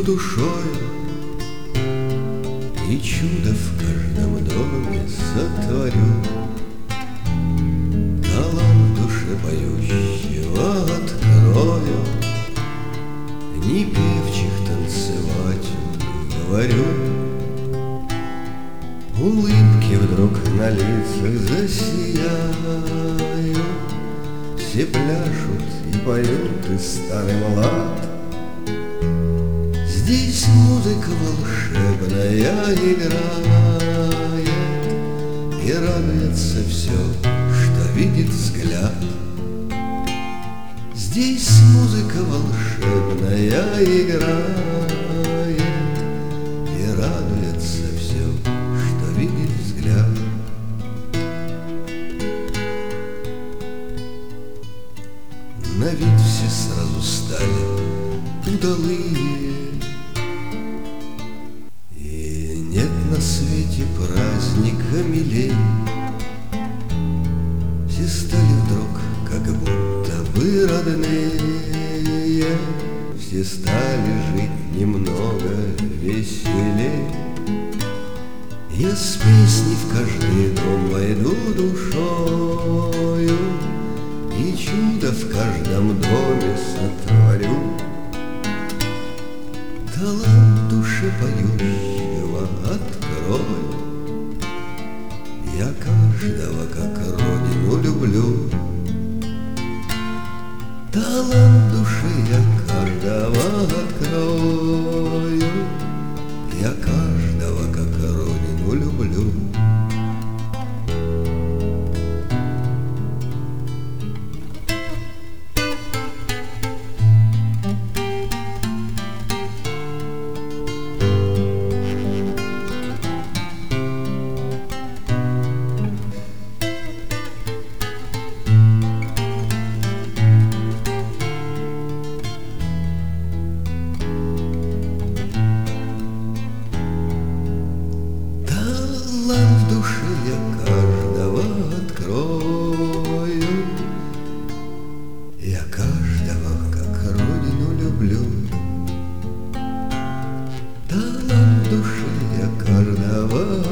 между душою, и чудо в каждом доме сотворю. Талант в душе поющего открою, не певчих танцевать говорю. Улыбки вдруг на лицах засияют, все пляшут и поют, и старый млад. Здесь музыка волшебная играет, и радуется все, что видит взгляд. Здесь музыка волшебная играет, и радуется все, что видит взгляд. На вид все сразу стали удалые, и нет на свете праздника милей. Все стали вдруг как будто бы родные, все стали жить немного веселей. Я с песней в каждый дом войду душою, и чудо в каждом доме сотворю. Талант в душе поющего открою, я каждого как родину люблю. Талант в душе я каждого открою, я каждого как родину люблю. Талант в душе я каждого открою, я каждого как родину люблю. Талант в душе я каждого